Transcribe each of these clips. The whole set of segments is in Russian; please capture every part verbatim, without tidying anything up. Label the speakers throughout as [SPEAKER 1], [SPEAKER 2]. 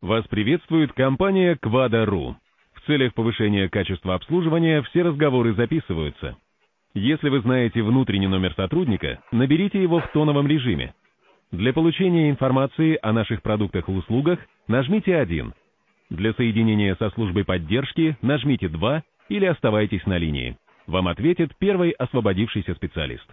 [SPEAKER 1] Вас приветствует компания Quadro. В целях повышения качества обслуживания все разговоры записываются. Если вы знаете внутренний номер сотрудника, наберите его в тоновом режиме. Для получения информации о наших продуктах и услугах нажмите один. Для соединения со службой поддержки нажмите два или оставайтесь на линии. Вам ответит первый освободившийся специалист.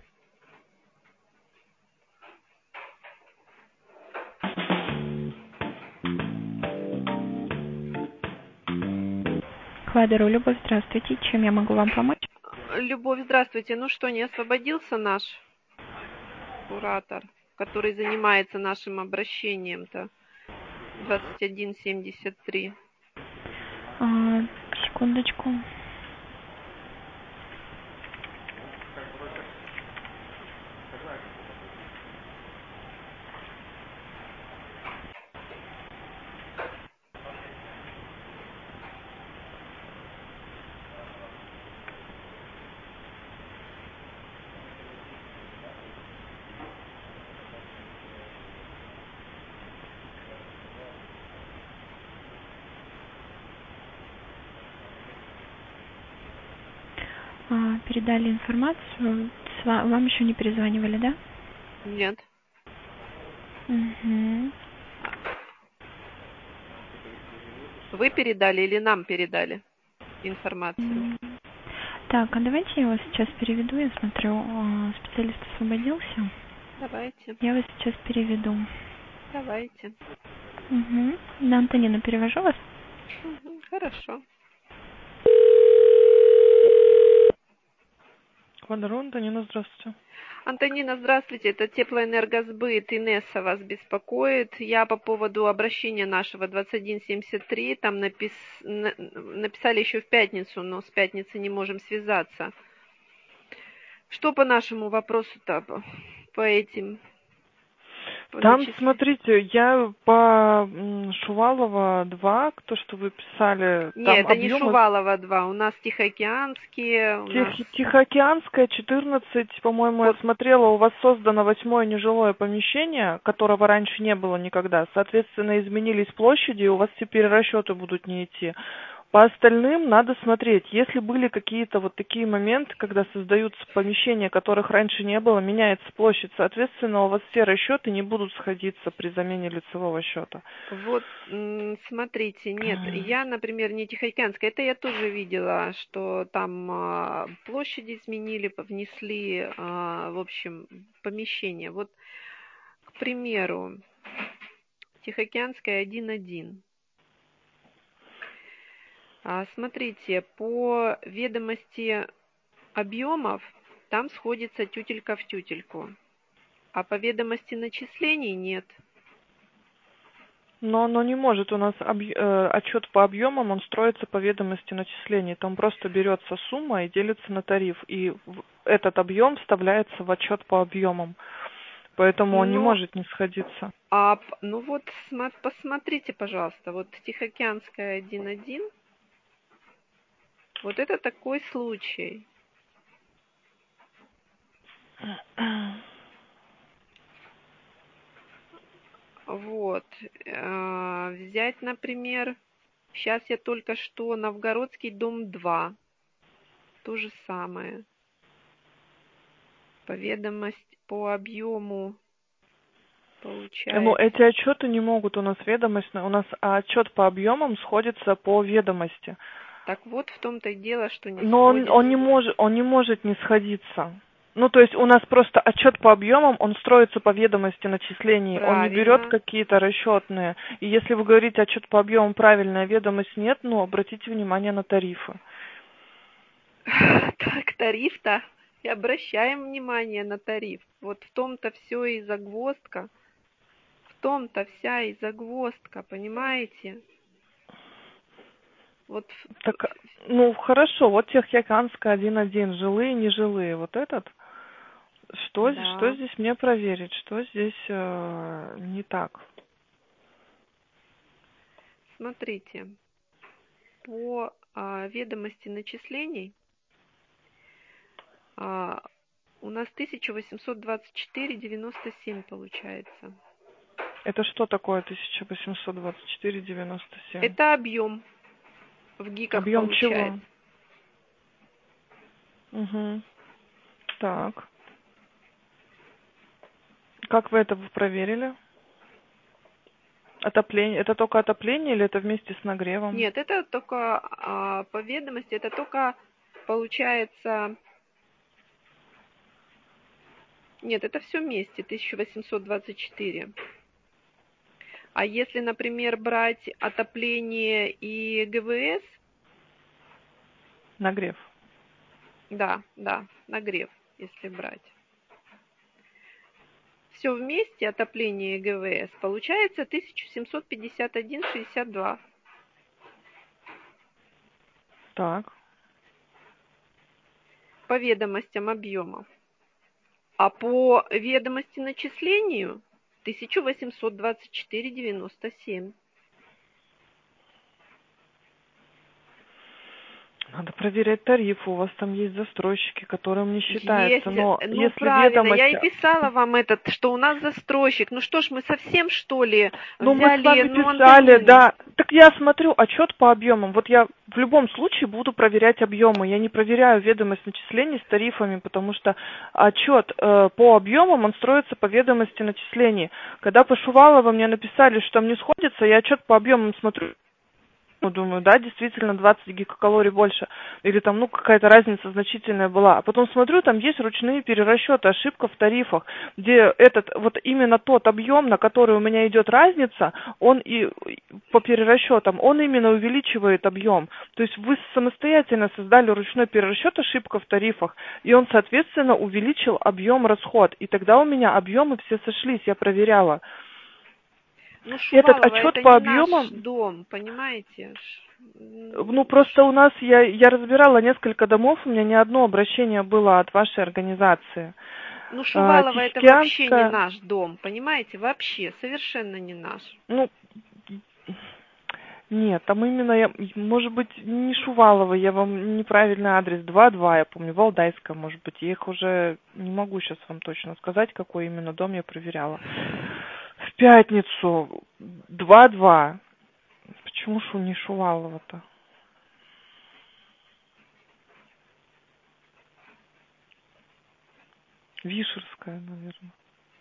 [SPEAKER 2] Quadro, Любовь, здравствуйте. Чем я могу вам помочь?
[SPEAKER 3] Любовь, здравствуйте. Ну что, не освободился наш куратор, который занимается нашим обращением-то? двадцать один семьдесят три.
[SPEAKER 2] А, секундочку. А, передали информацию. С ва- Вам еще не перезванивали, да?
[SPEAKER 3] Нет.
[SPEAKER 2] Угу.
[SPEAKER 3] Вы передали или нам передали информацию?
[SPEAKER 2] Так, а давайте я вас сейчас переведу. Я смотрю, а, специалист освободился.
[SPEAKER 3] Давайте.
[SPEAKER 2] Я вас сейчас переведу.
[SPEAKER 3] Давайте.
[SPEAKER 2] Угу. На Антонину перевожу вас.
[SPEAKER 3] Угу, хорошо.
[SPEAKER 4] Quadro, Антонина, здравствуйте.
[SPEAKER 3] Антонина, здравствуйте. Это Теплоэнергосбыт, Инесса вас беспокоит. Я по поводу обращения нашего двадцать один семьдесят три. Там напис... на- написали еще в пятницу, но с пятницы не можем связаться. Что по нашему вопросу-то, по, по этим? По
[SPEAKER 4] Там,
[SPEAKER 3] начис-
[SPEAKER 4] смотрите, я по м, Шувалова два, то, что вы писали,
[SPEAKER 3] Нет,
[SPEAKER 4] там
[SPEAKER 3] это не
[SPEAKER 4] объемы
[SPEAKER 3] Шувалова два. У нас Тихоокеанские, у нас...
[SPEAKER 4] Тих- Тихоокеанская, четырнадцать, по-моему, я
[SPEAKER 3] Вот.
[SPEAKER 4] смотрела, у вас создано восьмое нежилое помещение, которого раньше не было никогда. Соответственно, изменились площади, и у вас теперь расчеты будут не идти. По остальным надо смотреть. Если были какие-то вот такие моменты, когда создаются помещения, которых раньше не было, меняется площадь, соответственно, у вас все расчеты не будут сходиться при замене лицевого счета.
[SPEAKER 3] Вот, м, смотрите, нет, я, например, не Тихоокеанская, это я тоже видела, что там а, площади изменили, внесли, а, в общем, помещение. Вот, к примеру, Тихоокеанская один один. А, смотрите, по ведомости объемов там сходится тютелька в тютельку, а по ведомости начислений нет.
[SPEAKER 4] Но оно не может. У нас объ- э, отчет по объемам, он строится по ведомости начислений. Там просто берется сумма и делится на тариф. И в- этот объем вставляется в отчет по объемам. Поэтому он не
[SPEAKER 3] Но,
[SPEAKER 4] может не сходиться.
[SPEAKER 3] а, п- ну вот, сма- посмотрите, пожалуйста, вот Тихоокеанская один один, вот это такой случай. Вот, э, взять, например, сейчас я только что Новгородский дом два, то же самое. По ведомости, по объему
[SPEAKER 4] Ну,
[SPEAKER 3] получается.
[SPEAKER 4] эти отчеты не могут у нас ведомостно. У нас отчет по объемам сходится по ведомости.
[SPEAKER 3] Так вот, в том-то и дело, что не
[SPEAKER 4] Но он, он не
[SPEAKER 3] сходится.
[SPEAKER 4] может, он не может не сходиться. Ну, то есть у нас просто отчет по объемам, он строится по ведомости начислений, он не берет
[SPEAKER 3] Правильно.
[SPEAKER 4] какие-то расчетные. И если вы говорите отчет по объемам правильная ведомость нет, ну, обратите внимание на тарифы.
[SPEAKER 3] Так, тариф-то. И обращаем внимание на тариф. Вот в том-то все и загвоздка. В том-то вся и загвоздка, понимаете? Вот,
[SPEAKER 4] Так, ну, хорошо, вот Тихоокеанская один один, жилые, нежилые, вот этот. Что, здесь- что
[SPEAKER 3] да.
[SPEAKER 4] здесь мне проверить, что здесь э, не так?
[SPEAKER 3] Смотрите, по а, ведомости начислений а, у нас тысяча восемьсот двадцать четыре девяносто семь получается.
[SPEAKER 4] Это что такое тысяча восемьсот двадцать четыре девяносто семь?
[SPEAKER 3] Это объем в гиках
[SPEAKER 4] Объем
[SPEAKER 3] получается.
[SPEAKER 4] чего? Угу. Так. Как вы это проверили? Отопление. Это только отопление или это вместе с нагревом?
[SPEAKER 3] Нет, это только а, по ведомости, это только получается... Нет, это все вместе, тысяча восемьсот двадцать четыре. А если, например, брать отопление и ГВС...
[SPEAKER 4] Нагрев.
[SPEAKER 3] Да, да, нагрев, если брать. Все вместе, отопление и ГВС, получается тысяча семьсот пятьдесят один шестьдесят два.
[SPEAKER 4] Так.
[SPEAKER 3] По ведомостям объемов. А по ведомости начислению тысяча восемьсот двадцать четыре девяносто семь.
[SPEAKER 4] Надо проверять тарифы. У вас там есть застройщики, которым не считается.
[SPEAKER 3] Если,
[SPEAKER 4] Но
[SPEAKER 3] ну
[SPEAKER 4] если
[SPEAKER 3] правильно,
[SPEAKER 4] ведомость...
[SPEAKER 3] я и писала вам этот, что у нас застройщик. Ну что ж, мы совсем что ли
[SPEAKER 4] Ну, мы с
[SPEAKER 3] взяли,
[SPEAKER 4] вами
[SPEAKER 3] ну,
[SPEAKER 4] писали,
[SPEAKER 3] Антонину?
[SPEAKER 4] да. Так я смотрю отчет по объемам. Вот я в любом случае буду проверять объемы. Я не проверяю ведомость начислений с тарифами, потому что отчет э, по объемам, он строится по ведомости начислений. Когда по Шувалова мне написали, что там не сходится, я отчет по объемам смотрю. Ну, думаю, да, действительно, двадцать гигакалорий больше. Или там, ну, какая-то разница значительная была. А потом смотрю, там есть ручные перерасчеты, ошибка в тарифах, где этот, вот именно тот объем, на который у меня идет разница, он и по перерасчетам, он именно увеличивает объем. То есть вы самостоятельно создали ручной перерасчет, ошибка в тарифах, и он, соответственно, увеличил объем расход. И тогда у меня объемы все сошлись, я проверяла.
[SPEAKER 3] Ну,
[SPEAKER 4] Этот
[SPEAKER 3] Шувалова,
[SPEAKER 4] отчет
[SPEAKER 3] это
[SPEAKER 4] по
[SPEAKER 3] не
[SPEAKER 4] объемам...
[SPEAKER 3] наш дом, понимаете?
[SPEAKER 4] Ну, просто у нас, я, я разбирала несколько домов, у меня не одно обращение было от вашей организации.
[SPEAKER 3] Ну,
[SPEAKER 4] А,
[SPEAKER 3] Шувалова, это вообще не
[SPEAKER 4] Тихоокеанская...
[SPEAKER 3] наш дом, понимаете? Вообще, совершенно не наш.
[SPEAKER 4] Ну, нет, там именно, я, может быть, не Шувалова, я вам неправильный адрес, два-два, я помню, Валдайская, может быть, я их уже не могу сейчас вам точно сказать, какой именно дом я проверяла. В пятницу два-два. Почему шу не Шувалова-то? Вишерская, наверное.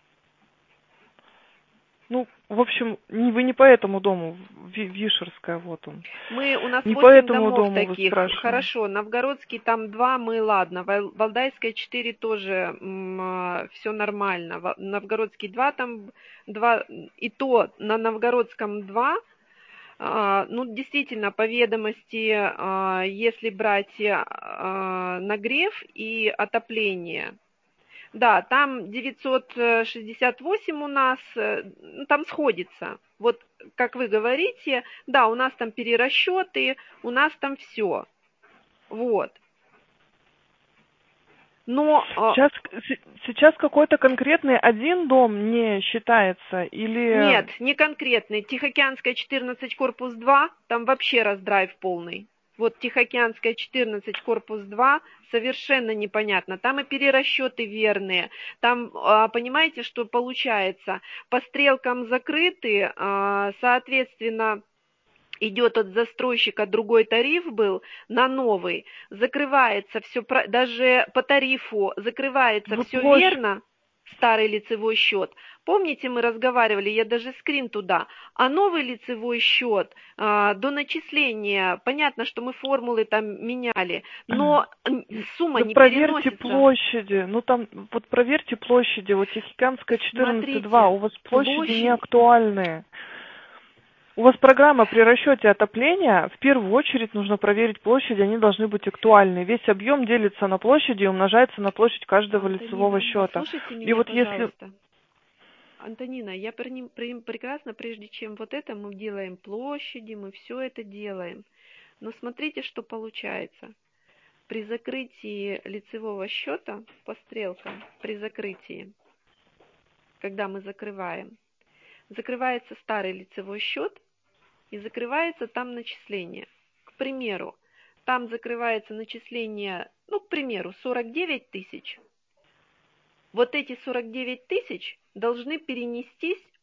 [SPEAKER 4] Ну, в общем, не, вы не по этому дому, Ви- Вишерская, вот он.
[SPEAKER 3] Мы, у нас
[SPEAKER 4] Не по
[SPEAKER 3] восемь
[SPEAKER 4] этому
[SPEAKER 3] домов
[SPEAKER 4] дому вы
[SPEAKER 3] таких.
[SPEAKER 4] спрашиваете.
[SPEAKER 3] Хорошо, Новгородский там два, мы ладно. Вал- Валдайская четыре тоже все нормально. Ва- Новгородский два там два, и то на Новгородском два. А, ну, действительно, по ведомости, а, если брать а, нагрев и отопление, да, там девятьсот шестьдесят восемь у нас, э, ну, там сходится. Вот, как вы говорите, да, у нас там перерасчеты, у нас там все. Вот. Но... а,
[SPEAKER 4] Сейчас, с- сейчас какой-то конкретный один дом не считается или...
[SPEAKER 3] Нет, не конкретный. Тихоокеанская четырнадцать, корпус два, там вообще раздрайв полный. Вот Тихоокеанская четырнадцать, корпус два, совершенно непонятно. Там и перерасчеты верные. Там, а, понимаете, что получается? По стрелкам закрыты, а, соответственно, идет от застройщика другой тариф был на новый. Закрывается все, даже по тарифу закрывается
[SPEAKER 4] Вы
[SPEAKER 3] все
[SPEAKER 4] площадь...
[SPEAKER 3] верно. Старый лицевой счет. Помните, мы разговаривали, я даже скрин туда. А новый лицевой счет а, до начисления, понятно, что мы формулы там меняли, но сумма
[SPEAKER 4] Да
[SPEAKER 3] не
[SPEAKER 4] проверьте
[SPEAKER 3] переносится.
[SPEAKER 4] площади, ну там, вот проверьте площади, вот Тихоокеанская четырнадцать два,
[SPEAKER 3] Смотрите,
[SPEAKER 4] у вас площади
[SPEAKER 3] площадь...
[SPEAKER 4] не актуальные. У вас программа при расчете отопления, в первую очередь нужно проверить площади, они должны быть актуальны. Весь объем делится на площади и умножается на площадь каждого
[SPEAKER 3] Антонина,
[SPEAKER 4] лицевого счета.
[SPEAKER 3] послушайте
[SPEAKER 4] И
[SPEAKER 3] меня,
[SPEAKER 4] вот если...
[SPEAKER 3] пожалуйста. Антонина, я при- при- прекрасно, прежде чем вот это мы делаем площади, мы все это делаем. Но смотрите, что получается. При закрытии лицевого счета по стрелкам, при закрытии, когда мы закрываем, закрывается старый лицевой счет и закрывается там начисление. К примеру, там закрывается начисление, ну, к примеру, сорок девять тысяч. Вот эти сорок девять тысяч должны перенестись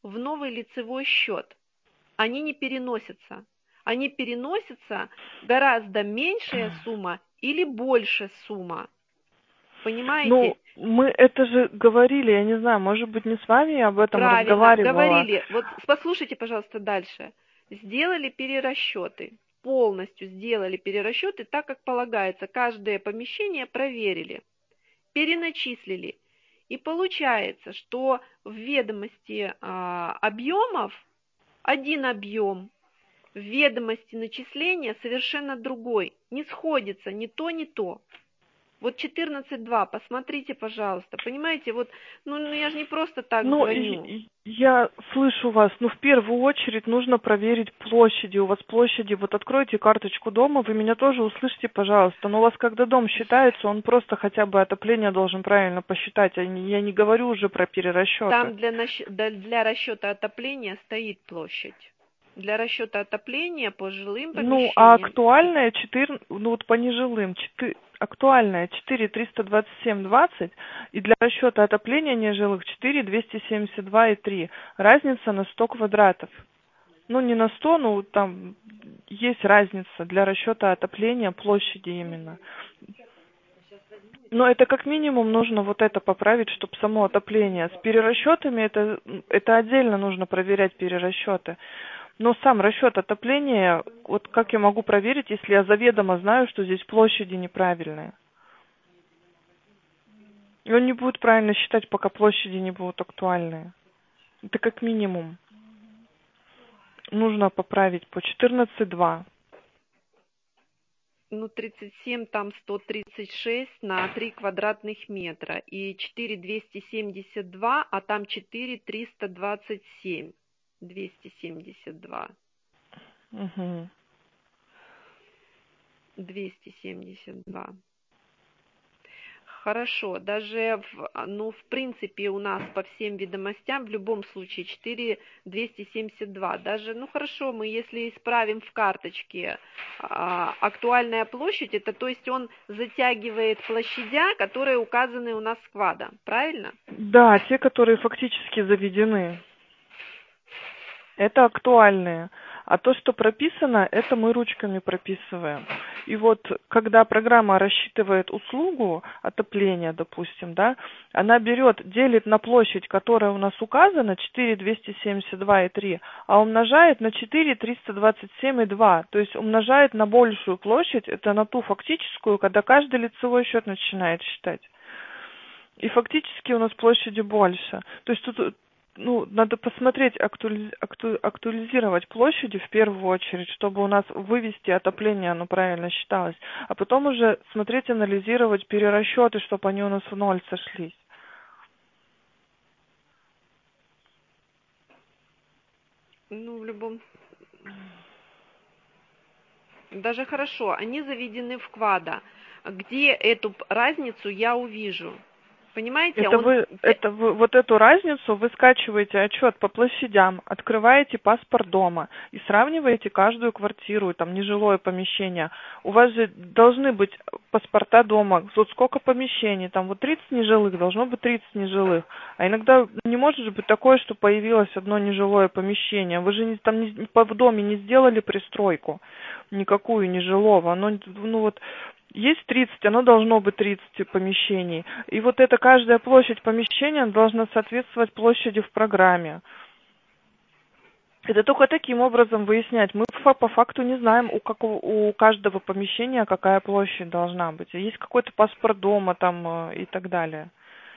[SPEAKER 3] в новый лицевой счет. Они не переносятся. Они переносятся гораздо меньшая сумма или больше сумма. Понимаете?
[SPEAKER 4] Ну, мы это же говорили, я не знаю, может быть, не с вами я об этом
[SPEAKER 3] Правильно,
[SPEAKER 4] разговаривала.
[SPEAKER 3] говорили. Вот послушайте, пожалуйста, дальше. Сделали перерасчеты. Полностью сделали перерасчеты так, как полагается. Каждое помещение проверили. Переначислили. И получается, что в ведомости а, объемов один объем, в ведомости начисления совершенно другой. Не сходится ни то, ни то. Вот четырнадцать два, посмотрите, пожалуйста. Понимаете, вот, ну, ну я же не просто так
[SPEAKER 4] Ну,
[SPEAKER 3] звоню.
[SPEAKER 4] и- и- я слышу вас, но в первую очередь нужно проверить площади. У вас площади, вот откройте карточку дома, вы меня тоже услышите, пожалуйста. Но у вас, когда дом считается, он просто хотя бы отопление должен правильно посчитать. Я не, я не говорю уже про перерасчеты.
[SPEAKER 3] Там для, нащ- да- для расчета отопления стоит площадь. Для расчета отопления по жилым помещениям.
[SPEAKER 4] Ну, а актуальная четыре, ну вот по нежилым, четыре, актуальная четыре триста двадцать семь двадцать и для расчета отопления нежилых четыре двести семьдесят два и три. Разница на сто квадратов. Ну, не на сто, ну там есть разница для расчета отопления площади именно. Но это как минимум нужно вот это поправить, чтобы само отопление. С перерасчетами это, это отдельно нужно проверять перерасчеты. Но сам расчет отопления, вот как я могу проверить, если я заведомо знаю, что здесь площади неправильные? И он не будет правильно считать, пока площади не будут актуальные. Это как минимум. Нужно поправить по четырнадцать два.
[SPEAKER 3] Ну, тридцать семь, там сто тридцать шесть на три квадратных метра. И четыре двести семьдесят два, а там четыре триста двадцать семь. двести семьдесят два.
[SPEAKER 4] Угу.
[SPEAKER 3] двести семьдесят два. Хорошо, даже, в, ну, в принципе, у нас по всем ведомостям в любом случае четыре двести семьдесят два. Даже, ну, хорошо, мы если исправим в карточке а, актуальная площадь, это то есть он затягивает площадя, которые указаны у нас сквадом, правильно?
[SPEAKER 4] Да, те, которые фактически заведены. Это актуальные. А то, что прописано, это мы ручками прописываем. И вот, когда программа рассчитывает услугу отопления, допустим, да, она берет, делит на площадь, которая у нас указана, четыре двести семьдесят два и три, а умножает на четыре триста двадцать семь и два. То есть умножает на большую площадь, это на ту фактическую, когда каждый лицевой счет начинает считать. И фактически у нас площади больше. То есть тут, ну, надо посмотреть, актуали... акту... актуализировать площади в первую очередь, чтобы у нас вывести отопление, оно правильно считалось. А потом уже смотреть, анализировать перерасчеты, чтобы они у нас в ноль сошлись.
[SPEAKER 3] Ну, в любом... Даже хорошо, они заведены в квада. Где эту разницу я увижу? Понимаете?
[SPEAKER 4] Это
[SPEAKER 3] Он...
[SPEAKER 4] вы, это вы, вот эту разницу вы скачиваете отчет по площадям, открываете паспорт дома и сравниваете каждую квартиру, там нежилое помещение. У вас же должны быть паспорта дома, вот сколько помещений, там вот тридцать нежилых, должно быть тридцать нежилых. А иногда не может же быть такое, что появилось одно нежилое помещение. Вы же не, там не, в доме не сделали пристройку никакую нежилого. Оно, ну вот, есть тридцать, оно должно быть тридцать помещений. И вот эта каждая площадь помещения должна соответствовать площади в программе. Это только таким образом выяснять. Мы по факту не знаем, у, какого, у каждого помещения какая площадь должна быть. Есть какой-то паспорт дома там и так далее.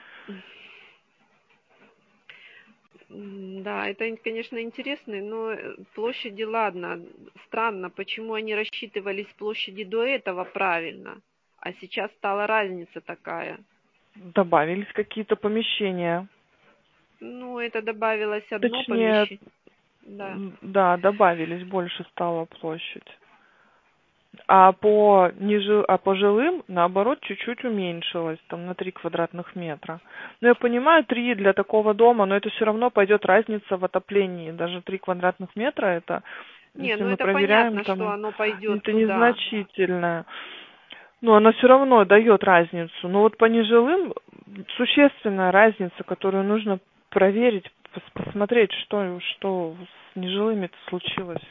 [SPEAKER 3] Да, это, конечно, интересно, но площади, ладно, странно, почему они рассчитывались площади до этого правильно, а сейчас стала разница такая.
[SPEAKER 4] Добавились какие-то помещения.
[SPEAKER 3] Ну, это добавилось одно
[SPEAKER 4] Точнее,
[SPEAKER 3] помещение. Да.
[SPEAKER 4] да, добавились, больше стала площадь. А по, нежи... а по жилым, наоборот, чуть-чуть уменьшилось, там, на три квадратных метра. Ну, я понимаю, три для такого дома, но это все равно пойдет разница в отоплении. Даже три квадратных метра, это,
[SPEAKER 3] Не,
[SPEAKER 4] если
[SPEAKER 3] ну
[SPEAKER 4] мы
[SPEAKER 3] это
[SPEAKER 4] проверяем,
[SPEAKER 3] понятно,
[SPEAKER 4] там,
[SPEAKER 3] что оно пойдет
[SPEAKER 4] это
[SPEAKER 3] туда.
[SPEAKER 4] незначительное. Но она все равно дает разницу. Но вот по нежилым существенная разница, которую нужно проверить, пос- посмотреть, что, что с нежилыми-то случилось.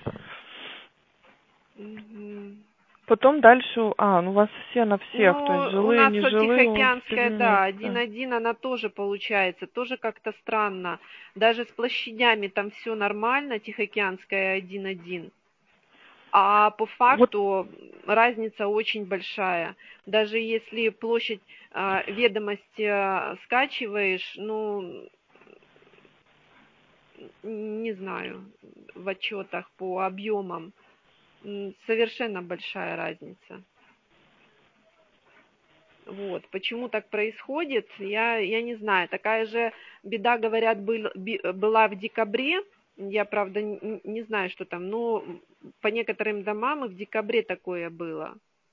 [SPEAKER 3] Угу.
[SPEAKER 4] Потом дальше, а, ну у вас все на всех, то есть
[SPEAKER 3] Ну, у
[SPEAKER 4] жилые,
[SPEAKER 3] нас вот
[SPEAKER 4] нежилые, у вас
[SPEAKER 3] Тихоокеанская, да, один-один, она тоже получается, тоже как-то странно. Даже с площадями там все нормально, Тихоокеанская один-один. А по факту вот разница очень большая. Даже если площадь а, ведомости а, скачиваешь, ну, не знаю, в отчетах по объемам, совершенно большая разница. Вот. Почему так происходит, я, я не знаю. Такая же беда, говорят, был, была в декабре. Я, правда, не, не знаю, что там, но по некоторым домам и в декабре такое было.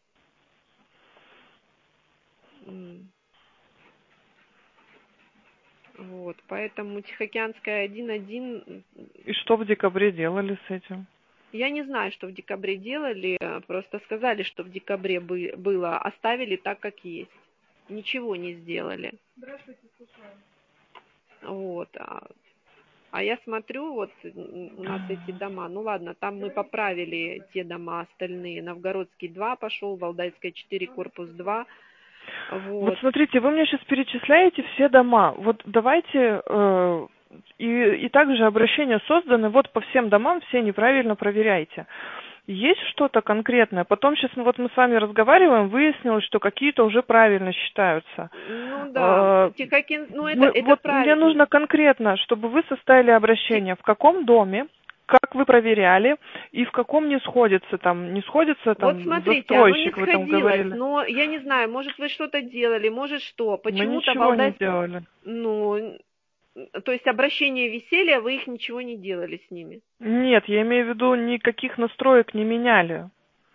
[SPEAKER 3] Вот, поэтому Тихоокеанская один-один...
[SPEAKER 4] И что в декабре делали с этим?
[SPEAKER 3] Я не знаю, что в декабре делали, просто сказали, что в декабре бы, было, оставили так, как есть. Ничего не сделали.
[SPEAKER 4] Здравствуйте, слушаю.
[SPEAKER 3] Вот, а, а я смотрю, вот у нас эти дома, ну ладно, там мы поправили те дома остальные. Новгородский два пошел, Валдайская четыре, корпус два. Вот.
[SPEAKER 4] Вот смотрите, вы мне сейчас перечисляете все дома. Вот давайте... Э, и, и также обращения созданы, вот по всем домам все неправильно проверяйте. Есть что-то конкретное? Потом сейчас вот мы с вами разговариваем, выяснилось, что какие-то уже правильно считаются.
[SPEAKER 3] Ну да, Тихоокеан, ну это,
[SPEAKER 4] мы,
[SPEAKER 3] это
[SPEAKER 4] вот
[SPEAKER 3] правильно.
[SPEAKER 4] Мне нужно конкретно, чтобы вы составили обращение, в каком доме, как вы проверяли, и в каком не сходится, там, не сходится, там,
[SPEAKER 3] вот смотрите,
[SPEAKER 4] застройщик,
[SPEAKER 3] оно не
[SPEAKER 4] вы там говорили.
[SPEAKER 3] Но я не знаю, может вы что-то делали, может что, почему-то
[SPEAKER 4] Мы ничего
[SPEAKER 3] Валдайск...
[SPEAKER 4] не делали.
[SPEAKER 3] Ну, то есть обращения висели, а вы их ничего не делали с ними?
[SPEAKER 4] Нет, я имею в виду, никаких настроек не меняли.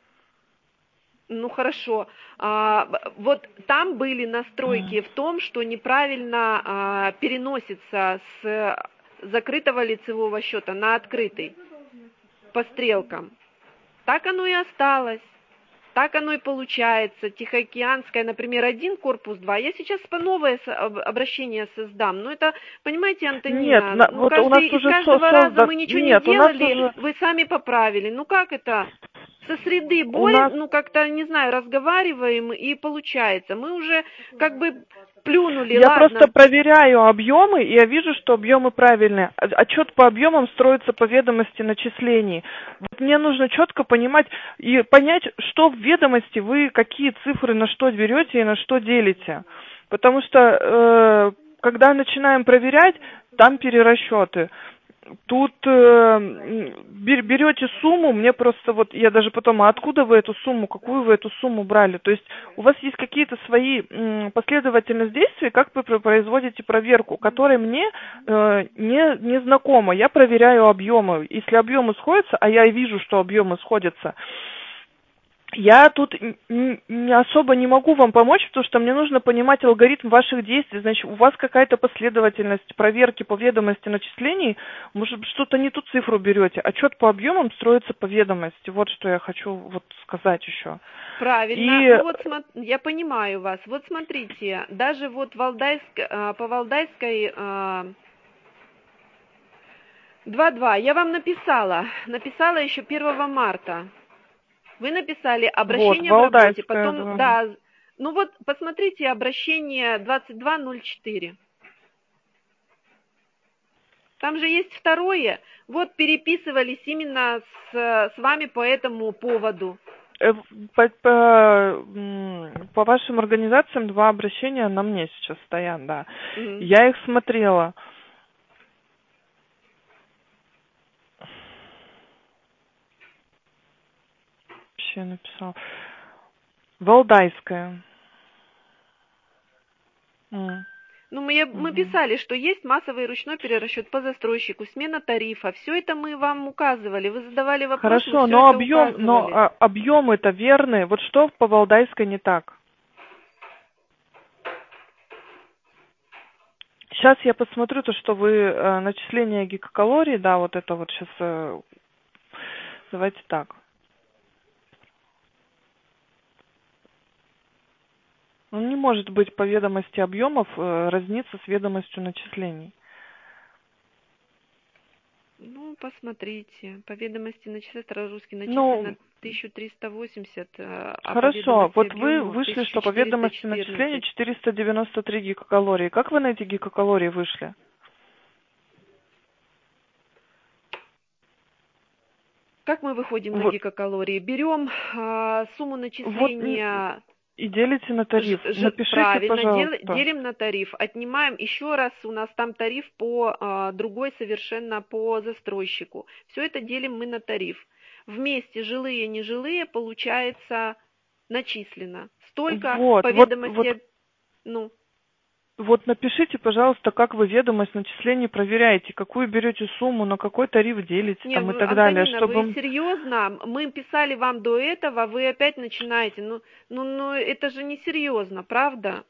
[SPEAKER 3] Ну хорошо, а, вот там были настройки mm. в том, что неправильно а, переносится с закрытого лицевого счета на открытый по стрелкам. Так оно и осталось. Так оно и получается. Тихоокеанская, например, один, корпус два. Я сейчас по новое обращение создам. Но это, понимаете, Антонина,
[SPEAKER 4] Нет,
[SPEAKER 3] ну,
[SPEAKER 4] вот
[SPEAKER 3] каждый,
[SPEAKER 4] у нас
[SPEAKER 3] из
[SPEAKER 4] уже
[SPEAKER 3] каждого
[SPEAKER 4] созда...
[SPEAKER 3] раза мы ничего
[SPEAKER 4] Нет,
[SPEAKER 3] не делали,
[SPEAKER 4] уже...
[SPEAKER 3] вы сами поправили. Ну как это? Со среды боль,
[SPEAKER 4] нас...
[SPEAKER 3] ну как-то, не знаю, разговариваем и получается. Мы уже как бы плюнули,
[SPEAKER 4] я
[SPEAKER 3] ладно.
[SPEAKER 4] просто проверяю объемы, и я вижу, что объемы правильные. Отчет по объемам строится по ведомости начислений. Вот мне нужно четко понимать и понять, что в ведомости вы, какие цифры на что берете и на что делите. Потому что, э, когда начинаем проверять, там перерасчеты. Тут э, берете сумму, мне просто вот, я даже потом, а откуда вы эту сумму, какую вы эту сумму брали? То есть у вас есть какие-то свои м, последовательность действий, как вы производите проверку, которая мне э, не, не знакома. Я проверяю объемы. Если объемы сходятся, а я вижу, что объемы сходятся, я тут не особо не могу вам помочь, потому что мне нужно понимать алгоритм ваших действий. Значит, у вас какая-то последовательность проверки по ведомости начислений, может, что-то не ту цифру берете. Отчет по объемам строится по ведомости. Вот что я хочу вот сказать еще.
[SPEAKER 3] Правильно.
[SPEAKER 4] И...
[SPEAKER 3] Ну вот я понимаю вас. Вот смотрите, даже вот Валдайск, по Валдайской два-два я вам написала, написала еще первого марта. Вы написали обращение
[SPEAKER 4] вот,
[SPEAKER 3] в работе, потом,
[SPEAKER 4] да.
[SPEAKER 3] да, ну вот посмотрите обращение двадцать два ноль четыре. Там же есть второе, вот переписывались именно с, с вами по этому поводу.
[SPEAKER 4] По, по, по вашим организациям два обращения на мне сейчас стоят, да. Mm-hmm. Я их смотрела. Вообще написала. Валдайская. Mm.
[SPEAKER 3] Ну, мы, мы писали, что есть массовый ручной перерасчет по застройщику, смена тарифа. Все это мы вам указывали. Вы задавали вопрос,
[SPEAKER 4] хорошо,
[SPEAKER 3] мы все
[SPEAKER 4] но
[SPEAKER 3] это
[SPEAKER 4] объем,
[SPEAKER 3] указывали.
[SPEAKER 4] но а, объемы-то верные. Вот что по Валдайской не так? Сейчас я посмотрю то, что вы э, начисление гигакалорий, да, вот это вот сейчас. Э, давайте так. Он не может быть по ведомости объемов э, разниться с ведомостью начислений.
[SPEAKER 3] Ну, посмотрите. По ведомости начислителя русский
[SPEAKER 4] Ну,
[SPEAKER 3] начислено тысяча триста восемьдесят, а по
[SPEAKER 4] хорошо,
[SPEAKER 3] ведомости
[SPEAKER 4] вот вы
[SPEAKER 3] объемов
[SPEAKER 4] вышли, что по
[SPEAKER 3] тысяча четыреста
[SPEAKER 4] ведомости начисления
[SPEAKER 3] четырнадцать.
[SPEAKER 4] четыреста девяносто три гигакалории. Как вы на эти гигакалории вышли?
[SPEAKER 3] Как мы выходим на
[SPEAKER 4] Вот,
[SPEAKER 3] гигакалории? Берем а, сумму
[SPEAKER 4] вот н-
[SPEAKER 3] начисления,
[SPEAKER 4] и делите на
[SPEAKER 3] ж-
[SPEAKER 4] тариф.
[SPEAKER 3] ж-
[SPEAKER 4] Напишите,
[SPEAKER 3] правильно, дел-
[SPEAKER 4] пожалуйста.
[SPEAKER 3] делим на тариф, отнимаем еще раз, у нас там тариф по а, другой совершенно по застройщику. Все это делим мы на тариф. Вместе жилые, нежилые получается начислено. Столько
[SPEAKER 4] Вот,
[SPEAKER 3] по
[SPEAKER 4] вот, вот,
[SPEAKER 3] ведомости, ну,
[SPEAKER 4] вот напишите, пожалуйста, как вы ведомость начислений проверяете, какую берете сумму, на какой тариф делите
[SPEAKER 3] не,
[SPEAKER 4] там и
[SPEAKER 3] вы,
[SPEAKER 4] так далее,
[SPEAKER 3] Антонина, вы
[SPEAKER 4] чтобы...
[SPEAKER 3] серьезно? Мы писали вам до этого, вы опять начинаете. Ну, ну, ну это же не серьезно, правда?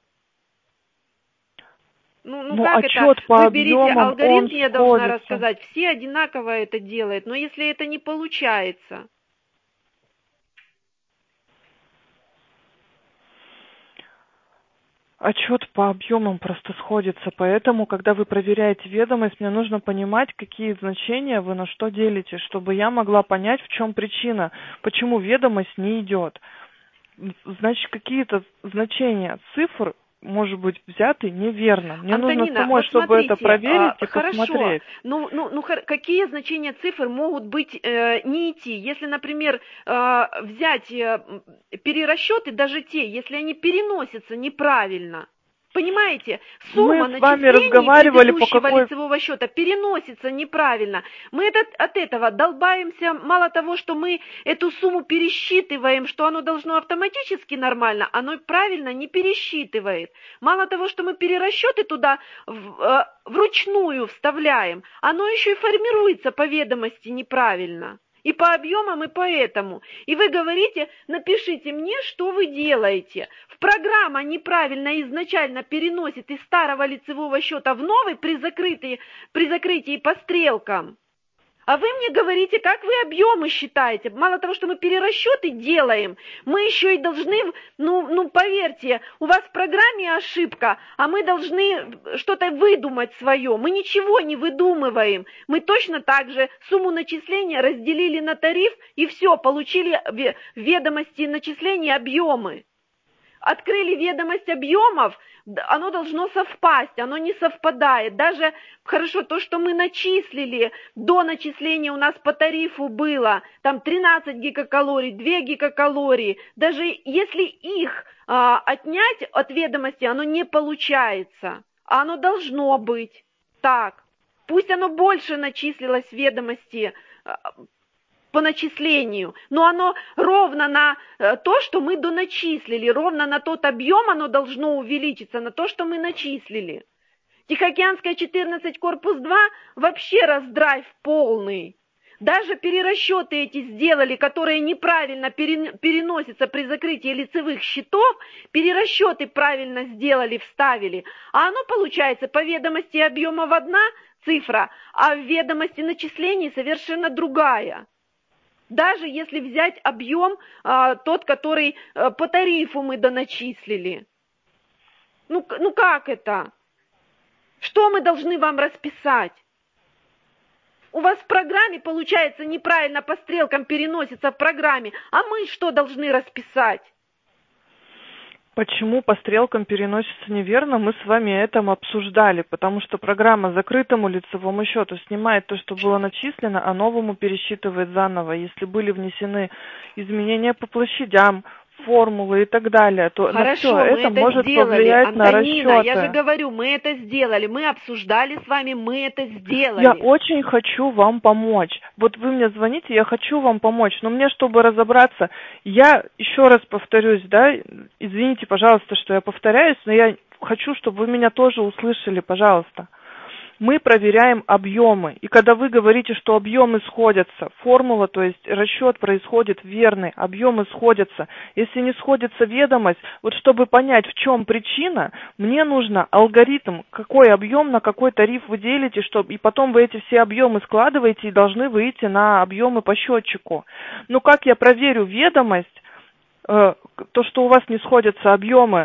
[SPEAKER 3] Ну, ну
[SPEAKER 4] Ну,
[SPEAKER 3] как это?
[SPEAKER 4] отчет по
[SPEAKER 3] Вы берите
[SPEAKER 4] объемам, он
[SPEAKER 3] алгоритм, я должна
[SPEAKER 4] сходится.
[SPEAKER 3] рассказать, все одинаково это делают, но если это не получается,
[SPEAKER 4] Отчет по объемам просто сходится, поэтому, когда вы проверяете ведомость, мне нужно понимать, какие значения вы на что делите, чтобы я могла понять, в чем причина, почему ведомость не идет. Значит, какие-то значения цифр, может быть, взяты неверно. Мне нужно
[SPEAKER 3] Антонина,
[SPEAKER 4] самой,
[SPEAKER 3] вот
[SPEAKER 4] чтобы это
[SPEAKER 3] смотрите,
[SPEAKER 4] проверить
[SPEAKER 3] а,
[SPEAKER 4] и
[SPEAKER 3] хорошо,
[SPEAKER 4] посмотреть.
[SPEAKER 3] ну, ну, ну хор- какие значения цифр могут быть э, не идти? Если, например, э, взять э, м, перерасчеты, даже те, если они переносятся неправильно, понимаете,
[SPEAKER 4] Мы
[SPEAKER 3] сумма
[SPEAKER 4] с вами
[SPEAKER 3] начислений
[SPEAKER 4] разговаривали по
[SPEAKER 3] предыдущего
[SPEAKER 4] какой...
[SPEAKER 3] лицевого счета переносится неправильно. Мы это, от этого долбаемся, мало того, что мы эту сумму пересчитываем, что оно должно автоматически нормально, оно правильно не пересчитывает. Мало того, что мы перерасчеты туда в, э, вручную вставляем, оно еще и формируется по ведомости неправильно. И по объемам, и по этому. И вы говорите, напишите мне, что вы делаете. В программа неправильно изначально переносит из старого лицевого счета в новый при закрытии, при закрытии по стрелкам. А вы мне говорите, как вы объемы считаете. Мало того, что мы перерасчеты делаем, мы еще и должны, ну, ну поверьте, у вас в программе ошибка, а мы должны что-то выдумать свое. Мы ничего не выдумываем. Мы точно так же сумму начисления разделили на тариф и все, получили ведомости начисления объемы. Открыли ведомость объемов, оно должно совпасть, оно не совпадает. Даже, хорошо, то, что мы начислили, до начисления у нас по тарифу было, там тринадцать гигакалорий, две гигакалории, даже если их а, отнять от ведомости, оно не получается, а оно должно быть так. Пусть оно больше начислилось в ведомости по начислению, но оно ровно на то, что мы доначислили, ровно на тот объем оно должно увеличиться, на то, что мы начислили. Тихоокеанская четырнадцать, корпус два, вообще раздрайв полный. Даже перерасчеты эти сделали, которые неправильно переносятся при закрытии лицевых счетов, перерасчеты правильно сделали, вставили, а оно получается по ведомости объемов одна цифра, а в ведомости начислений совершенно другая. Даже если взять объем а, тот, который а, по тарифу мы доначислили. Ну, ну как это? Что мы должны вам расписать? У вас в программе, получается, неправильно по стрелкам переносится в программе, а мы что должны расписать?
[SPEAKER 4] Почему по стрелкам переносится неверно, мы с вами это обсуждали, потому что программа закрытому лицевому счету снимает то, что было начислено, а новому пересчитывает заново. Если были внесены изменения по площадям, формулы и так далее, то
[SPEAKER 3] Хорошо,
[SPEAKER 4] на все это,
[SPEAKER 3] это
[SPEAKER 4] может
[SPEAKER 3] сделали,
[SPEAKER 4] повлиять
[SPEAKER 3] Антонина,
[SPEAKER 4] на расчеты.
[SPEAKER 3] я же говорю, мы это сделали, мы обсуждали с вами, мы это сделали.
[SPEAKER 4] Я очень хочу вам помочь. Вот вы мне звоните, я хочу вам помочь, но мне, чтобы разобраться, я еще раз повторюсь, да, извините, пожалуйста, что я повторяюсь, но я хочу, чтобы вы меня тоже услышали, пожалуйста. Мы проверяем объемы, и когда вы говорите, что объемы сходятся, формула, то есть расчет происходит верный, объемы сходятся. Если не сходится ведомость, вот чтобы понять, в чем причина, мне нужно алгоритм, какой объем на какой тариф вы делите, чтобы, и потом вы эти все объемы складываете и должны выйти на объемы по счетчику. Но как я проверю ведомость, э, то, что у вас не сходятся объемы,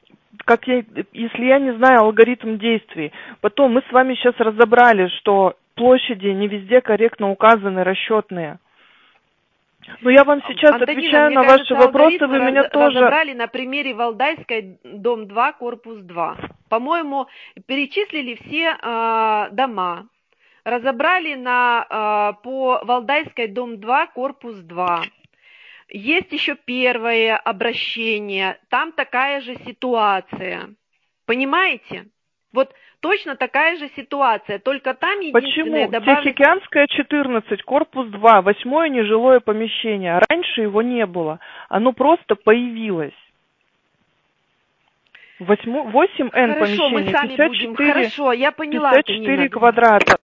[SPEAKER 4] как я, если я не знаю алгоритм действий. Потом мы с вами сейчас разобрали, что площади не везде корректно указаны, расчетные. Но я вам сейчас
[SPEAKER 3] Антонина,
[SPEAKER 4] отвечаю
[SPEAKER 3] мне
[SPEAKER 4] на
[SPEAKER 3] кажется,
[SPEAKER 4] ваши вопросы, вы
[SPEAKER 3] раз,
[SPEAKER 4] меня тоже...
[SPEAKER 3] разобрали на примере Валдайской, дом два, корпус два. По-моему, перечислили все э, дома. Разобрали на, э, по Валдайской, дом два, корпус два. Есть еще первое обращение, там такая же ситуация. Понимаете? Вот точно такая же ситуация, только там единственное
[SPEAKER 4] Почему?
[SPEAKER 3] добавлено...
[SPEAKER 4] Тихоокеанская, четырнадцать, корпус два, восьмое нежилое помещение. Раньше его не было. Оно просто появилось. восемь эн
[SPEAKER 3] Хорошо,
[SPEAKER 4] помещение,
[SPEAKER 3] мы сами
[SPEAKER 4] пятьдесят
[SPEAKER 3] будем.
[SPEAKER 4] четыре,
[SPEAKER 3] Хорошо, я поняла,
[SPEAKER 4] пятьдесят четыре
[SPEAKER 3] Антонина.
[SPEAKER 4] квадрата.